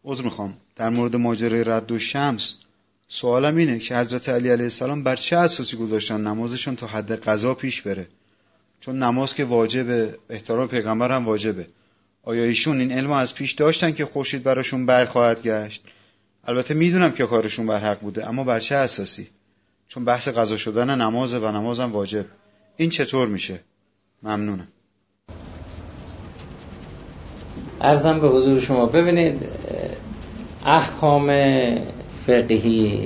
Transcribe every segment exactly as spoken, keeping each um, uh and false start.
عذر میخوام، در مورد ماجرای رد و شمس سوالم اینه که حضرت علی علیه السلام بر چه اساسی گذاشتن نمازشون تا حد قضا پیش بره؟ چون نماز که واجبه، احترام پیغمبر هم واجبه. آیا ایشون این علم از پیش داشتن که خورشید براشون بر خواهد گشت؟ البته میدونم که کارشون بر حق بوده، اما بر چه اساسی؟ چون بحث قضا شدن نمازه و نمازم واجب. این چطور میشه؟ ممنونم. عرضم به حضور شما، ببینید احکام فقهی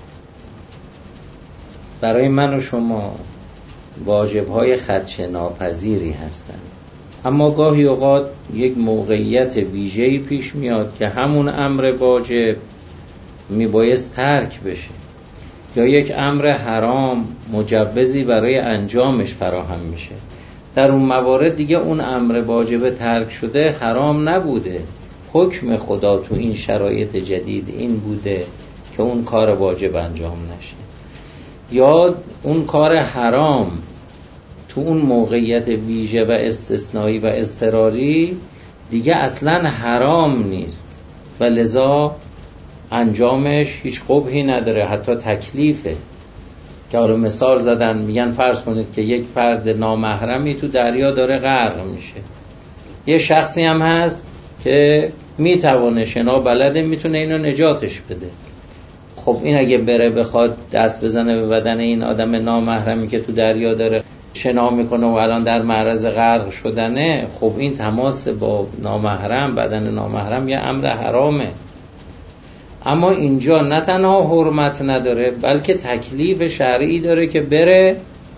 برای من و شما واجب‌های خدشه ناپذیری هستند، اما گاهی اوقات یک موقعیت ویژه‌ای پیش میاد که همون امر واجب میبایست ترک بشه، یا یک امر حرام مجوزی برای انجامش فراهم میشه. در اون موارد دیگه اون امر واجب ترک شده حرام نبوده، حکم خدا تو این شرایط جدید این بوده که اون کار واجب انجام نشه، یا اون کار حرام تو اون موقعیت ویژه و استثنایی و اضطراری دیگه اصلا حرام نیست و لذا انجامش هیچ قبحی نداره، حتی تکلیفه. که حالا مثال زدن، میگن فرض کنید که یک فرد نامحرمی تو دریا داره غرق میشه، یه شخصی هم هست که میتونه شنا بلده، میتونه اینو نجاتش بده. خب این اگه بره بخواد دست بزنه به بدن این آدم نامحرمی که تو دریا داره شنا میکنه و الان در معرض غرق شدنه، خب این تماس با نامحرم، بدن نامحرم، یه امر حرامه. اما اینجا نه تنها حرمت نداره بلکه تکلیف شرعی داره که بره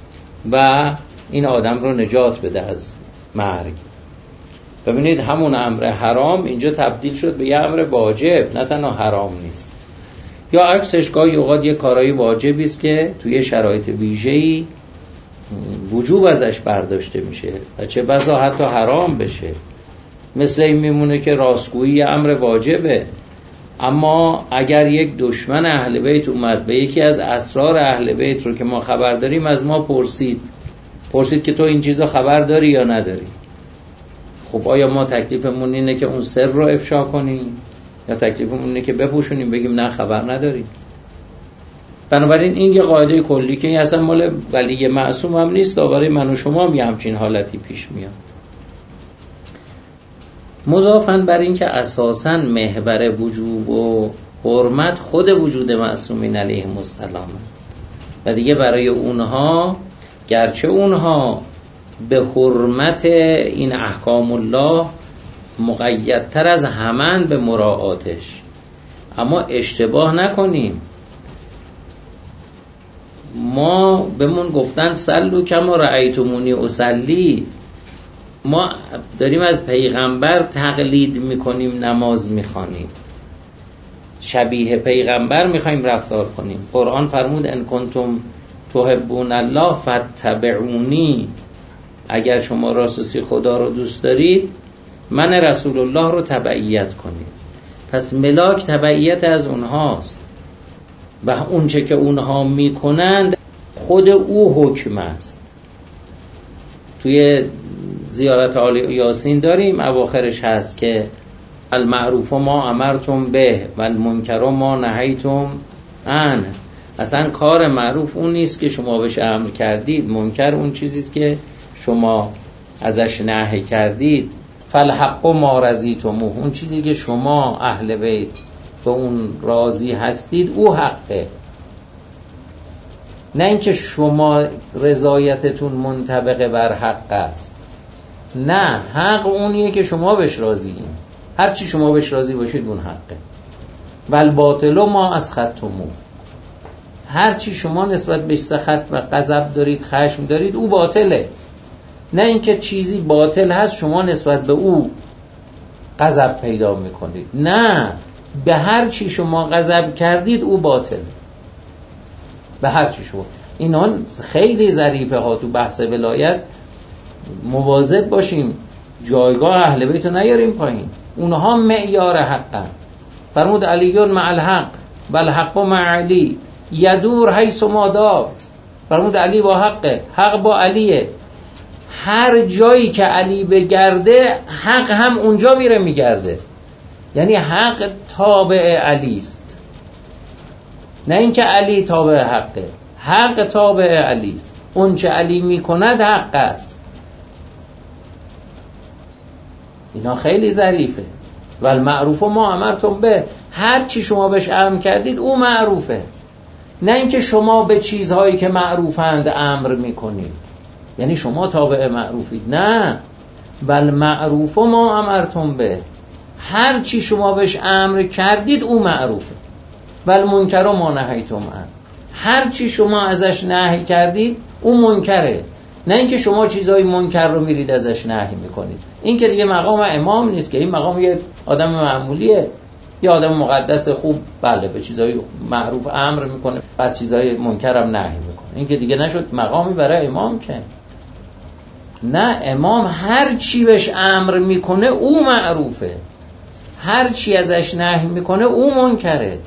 و این آدم رو نجات بده از مرگ. ببینید همون امر حرام اینجا تبدیل شد به یه امر واجب، نه تنها حرام نیست. یا عکسش گاهی اوقات یه کارایی واجبی است که توی شرایط ویژه‌ای وجوب ازش برداشته میشه و چه بسا حتی حرام بشه. مثل این میمونه که راستگویی امر واجبه، اما اگر یک دشمن اهل بیت اومد به یکی از اسرار اهل بیت رو که ما خبر داریم از ما پرسید پرسید که تو این چیزا خبر داری یا نداری، خب آیا ما تکلیفمون اینه که اون سر رو افشا کنیم یا تکلیفمون اینه که بپوشونیم بگیم نه خبر نداریم؟ بنابراین این یه قاعده کلی که این اصلا مال ولی معصوم هم نیست، برای من و شما هم یه همچین حالتی پیش میاد. مضافاً بر این که اساساً محور وجوب و حرمت خود وجود معصومین علیهم السلام و دیگه برای اونها گرچه اونها به حرمت این احکام الله مقیدتر از همن به مراعاتش، اما اشتباه نکنیم. ما بهمون گفتن صلوا کما رأیتمونی اصلی، ما داریم از پیغمبر تقلید میکنیم، نماز میخوانیم، شبیه پیغمبر میخوایم رفتار کنیم. قرآن فرمود ان کنتم تحبون الله فاتبعونی، اگر شما راستی خدا رو دوست دارید من رسول الله رو تبعیت کنید. پس ملاک تبعیت از اونهاست و اون چه که اونها میکنند خود او حکم است. توی زیارت آل یاسین داریم اواخرش هست که المعروف ما امرتم به و المنکر ما نهیتم عنه. اصلا کار معروف اون نیست که شما بهش امر کردید، منکر اون چیزیست که شما ازش نهی کردید. فالحق ما رضیتموه، اون چیزی که شما اهل بیت به اون راضی هستید او حقه، نه اینکه شما رضایتتون منطبق بر حق است. نه، حق اونیه که شما بهش راضیین، هر چی شما بهش راضی باشید اون حقه. والباطل ما اسخطتموه، هر چی شما نسبت بهش سخط و غضب دارید، خشم دارید، او باطله. نه اینکه چیزی باطل هست شما نسبت به او غضب پیدا میکنید، نه، به هر چی شما غضب کردید او باطله، به هر چی شما. اینا خیلی ظریفه ها. تو بحث ولایت مواظب باشیم جایگاه اهل بیت رو نیاریم پایین، اونها معیار حقن. فرمود علیون مع الحق بل حق مع علی یدور حیث ما دار. فرمود علی با حقه، حق با علیه، هر جایی که علی بگرده حق هم اونجا میره میگرده. یعنی حق تابع علی است، نه اینکه علی تابع حقه. حق تابع علی است، اون چه علی میکند حق است. اینا خیلی ظریفه. والمعروف ما امرتم به، هر چی شما بهش امر کردید او معروفه، نه اینکه شما به چیزهایی که معروفند امر میکنید، یعنی شما تابع معروفید. نه، والمعروف ما امرتم به، هر چی شما بهش امر کردید او معروفه. والمنکر ما نهیتم عنه، هر چی شما ازش نهی کردید او منکره، نه اینکه شما چیزای منکر رو میرید ازش نهی میکنید. این که دیگه مقام امام نیست که، این مقام یه آدم معمولیه، یه آدم مقدس خوب بله به چیزای معروف امر میکنه، پس چیزای منکر هم نهی میکنه. این که دیگه نشد مقامی برای امام که. نه، امام هر چی بهش امر میکنه او معروفه، هر چی ازش نهی میکنه او منکره.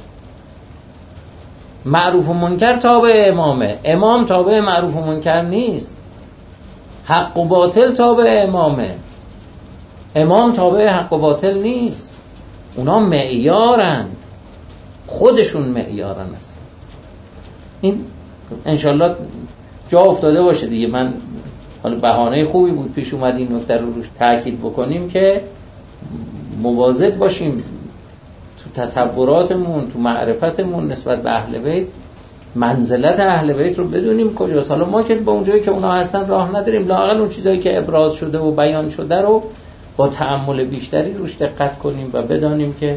معروف و منکر تابع امامه، امام تابع معروف و منکر نیست. حق و باطل تابع امامه، امام تابع حق و باطل نیست. اونا معیارند، خودشون معیارن است. این انشالله جا افتاده باشه دیگه. من حالا بهانه خوبی بود پیش اومد این نکته رو روش تاکید بکنیم که مواظب باشیم تو تصوراتمون، تو معرفتمون نسبت به اهل بیت، منزلت اهل بیت رو بدونیم کجاست. حالا ما که به اونجایی که اونا هستن راه نداریم، لااقل اون چیزایی که ابراز شده و بیان شده رو با تأمل بیشتری روش دقت کنیم و بدانیم که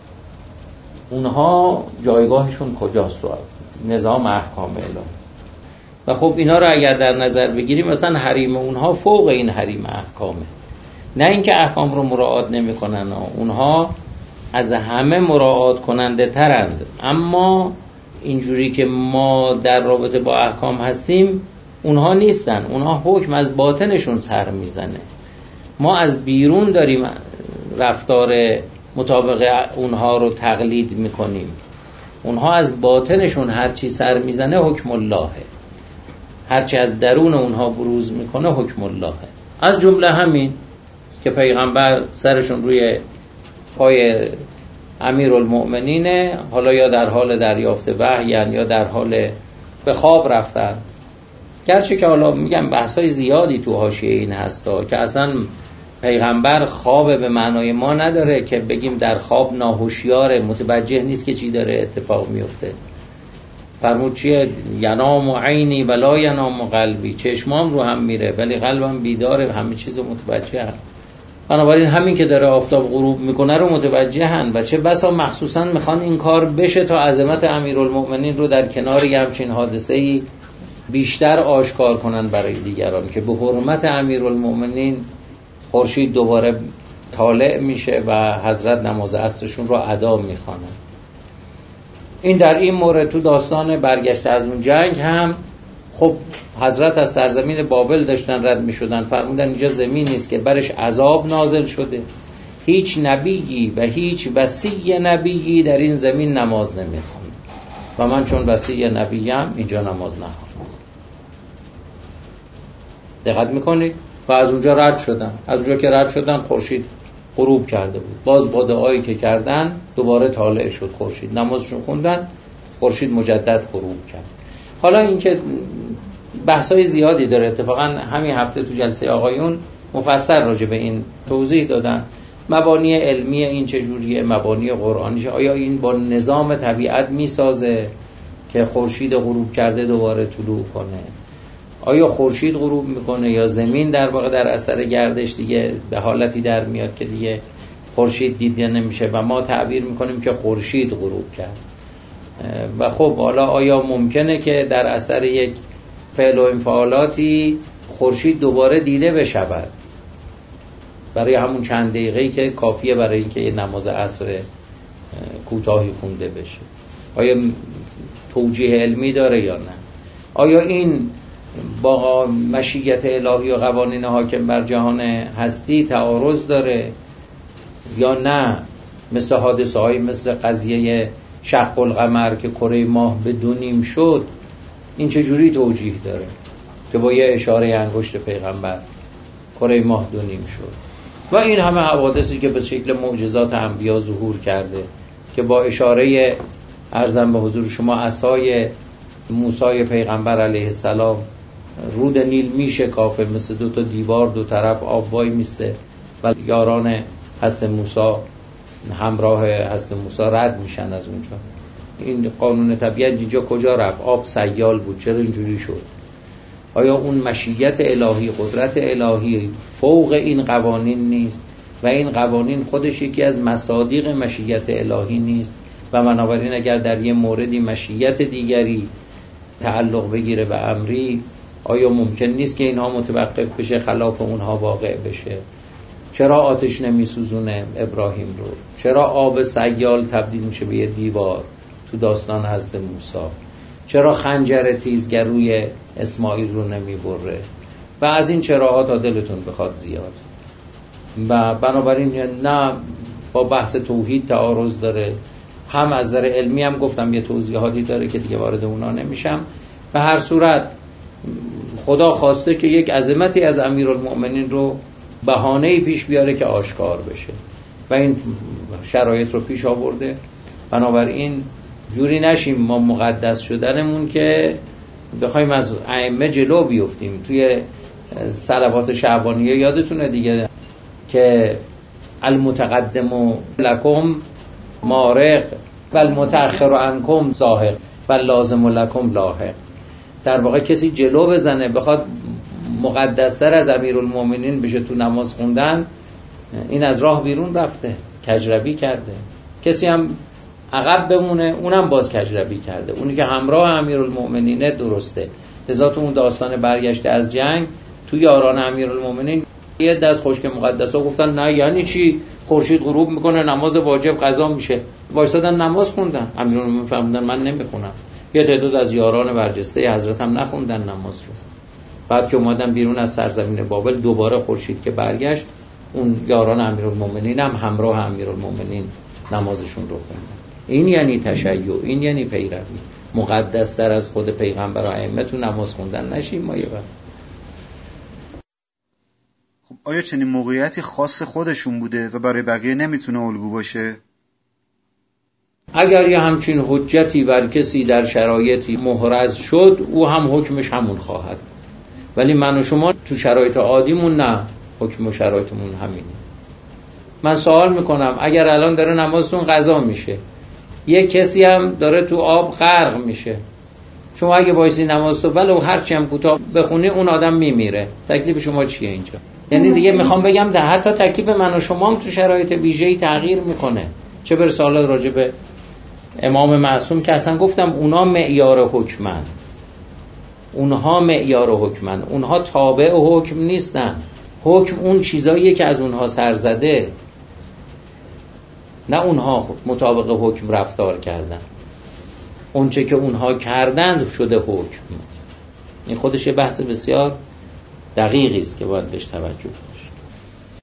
اونها جایگاهشون کجاست تو نظام احکام الهی. و خب اینا رو اگر در نظر بگیریم، مثلا حریم اونها فوق این حریم احکامه، نه اینکه احکام رو مراعات نمی‌کنن، اونها از همه مراعات کننده ترند. اما اینجوری که ما در رابطه با احکام هستیم اونها نیستن، اونها حکم از باطنشون سر میزنه. ما از بیرون داریم رفتار مطابق اونها رو تقلید میکنیم، اونها از باطنشون هرچی سر میزنه حکم اللهه، هرچی از درون اونها بروز میکنه حکم اللهه. از جمله همین که پیغمبر سرشون روی پای امیرالمؤمنینه، حالا یا در حال دریافت وحی یا در حال به خواب رفتن. گرچه که حالا میگم بحثای زیادی تو حاشیه این هستا که اصلا پیغمبر خواب به معنای ما نداره که بگیم در خواب ناهوشیاره، متوجه نیست که چی داره اتفاق میفته. فرمود چیه؟ ینام عینی ولا ینام قلبی، چشمام رو هم میره ولی قلبم بیداره، همه چیز متوجه هم. بنابراین همین که داره آفتاب غروب میکنه رو متوجه هن و چه بسا مخصوصا میخوان این کار بشه تا عظمت امیرالمؤمنین رو در کنار همچین حادثه‌ای بیشتر آشکار کنن برای دیگران، که به حرمت امیرالمؤمنین خورشید دوباره طالع میشه و حضرت نماز عصرشون رو ادا میخوانن. این در این مورد تو داستان برگشت از اون جنگ هم خب حضرت از سرزمین بابل داشتن رد میشدن، فرمودن اینجا زمین نیست که برش عذاب نازل شده، هیچ نبیی و هیچ وصی نبیی در این زمین نماز نمیخونه و من چون وصی نبیم اینجا نماز نخونم. دقت میکنید؟ و از اونجا رد شدن. از اونجا که رد شدن خورشید غروب کرده بود، باز با دعایی که کردن دوباره طالع شد خورشید، نمازشون خوندن، خورشید مجدد غروب کرد. حالا این که بحثای زیادی داره، اتفاقا همین هفته تو جلسه آقایون مفصل راجع به این توضیح دادن، مبانی علمی این چجوریه، مبانی قرآنیشه، آیا این با نظام طبیعت میسازه که خورشید غروب کرده دوباره طلوع کنه، آیا خورشید غروب میکنه یا زمین در واقع در اثر گردش دیگه به حالتی در میاد که دیگه خورشید دیده نمیشه و ما تعبیر میکنیم که خورشید غروب کرد. و خب حالا آیا ممکنه که در اثر یک فعل و انفعالاتی خورشید دوباره دیده بشود برای همون چند دقیقه‌ای که کافیه برای اینکه یه نماز عصر کوتاهی خونده بشه؟ آیا توجیه علمی داره یا نه؟ آیا این با مشیت الهی و قوانین حاکم بر جهان هستی تعارض داره یا نه؟ مثل حادثه های مثل قضیه شق القمر که کره ماه به دو نیم شد، این چجوری توجیه داره که با یه اشاره انگشت پیغمبر کره ماه دو نیم شد؟ و این همه حوادثی که به شکل معجزات انبیا ظهور کرده که با اشاره عرضم به حضور شما عصای موسی پیغمبر علیه السلام رود نیل میشه کافه، مثل دو تا دیوار دو طرف آب وای میسته و یاران حضرت موسی همراه حضرت موسی رد میشن از اونجا. این قانون طبیعت اینجا کجا رفت؟ آب سیال بود، چرا اینجوری شد؟ آیا اون مشیت الهی، قدرت الهی فوق این قوانین نیست و این قوانین خودش یکی از مصادیق مشیت الهی نیست و بنابراین اگر در یه موردی مشیت دیگری تعلق بگیره به امری، آیا ممکن نیست که اینها متوقف بشه، خلاف اونها واقع بشه؟ چرا آتش نمی سوزونه ابراهیم رو؟ چرا آب سیال تبدیل میشه به یه دیوار تو داستان حضرت موسی؟ چرا خنجر تیزگروی اسماعیل رو نمی بره؟ و از این چراها تا دلتون بخواد زیاد. و بنابراین نه با بحث توحید تعارض داره، هم از نظر علمی هم گفتم یه توضیحاتی داره که دیگه وارد اونا نمیشم. به هر صورت خدا خواسته که یک عظمتی از امیرالمؤمنین رو بهانه‌ای پیش بیاره که آشکار بشه و این شرایط رو پیش آورده. بنابراین جوری نشیم ما مقدس شدنمون که بخوایم از ائمه جلو بیفتیم. توی صلوات شعبانیه یادتونه دیگه که المتقدم لکم مارق و المتأخر عنکم زاهق و لازم لکم لاحق. در واقع کسی جلو بزنه بخواد مقدستر از امیرالمؤمنین بشه تو نماز خوندن، این از راه بیرون رفته، کجروی کرده. کسی هم عقب بمونه، اونم باز کجروی کرده. اونی که همراه امیرالمؤمنینه درسته. لذا تو اون داستان برگشته از جنگ تو یاران امیرالمؤمنین یه دست خشک مقدسا گفتن نه یعنی چی؟ خورشید غروب میکنه نماز واجب قضا میشه، وایسادن نماز خوندن. امیرالمؤمنین فهمیدن من نمیخونم. یه تعداد از یاران برجسته حضرت هم نخوندن نماز رو. بعد که اومدن بیرون از سرزمین بابل دوباره خورشید که برگشت، اون یاران امیرالمؤمنین هم همراه امیرالمؤمنین نمازشون رو خوندن. این یعنی تشیع، این یعنی پیروی. مقدس تر از خود پیغمبر و ائمه تو نماز خوندن نشیم ما یه وقت. خب آیا چنین موقعیتی خاص خودشون بوده و برای بقیه نمیتونه الگو باشه؟ اگر یه همچین حجتی بر کسی در شرایطی محرز شد، او هم حکمش همون خواهد. ولی من و شما تو شرایط عادیمون نه، حکم و شرایطمون همینه. من سوال میکنم اگر الان داره نمازتون قضا میشه، یه کسی هم داره تو آب غرق میشه، شما اگه وایسی نمازتو ولو هرچی هم کوتاه بخونی اون آدم میمیره، تکلیف شما چیه اینجا؟ یعنی دیگه میخوام بگم ده حتی تکلیف من و شما هم تو شرایط ویژه‌ای تغییر میکنه. چه برسه حالا راجع به امام معصوم که اصلا گفتم اونا معیار حکمن، اونها معیار حکمن، اونها تابع حکم نیستن. حکم اون چیزاییه که از اونها سر زده، نه اونها مطابق حکم رفتار کردن. اون چه که اونها کردند شده حکم. این خودش یه بحث بسیار دقیقی است که باید بهش توجه کنیم.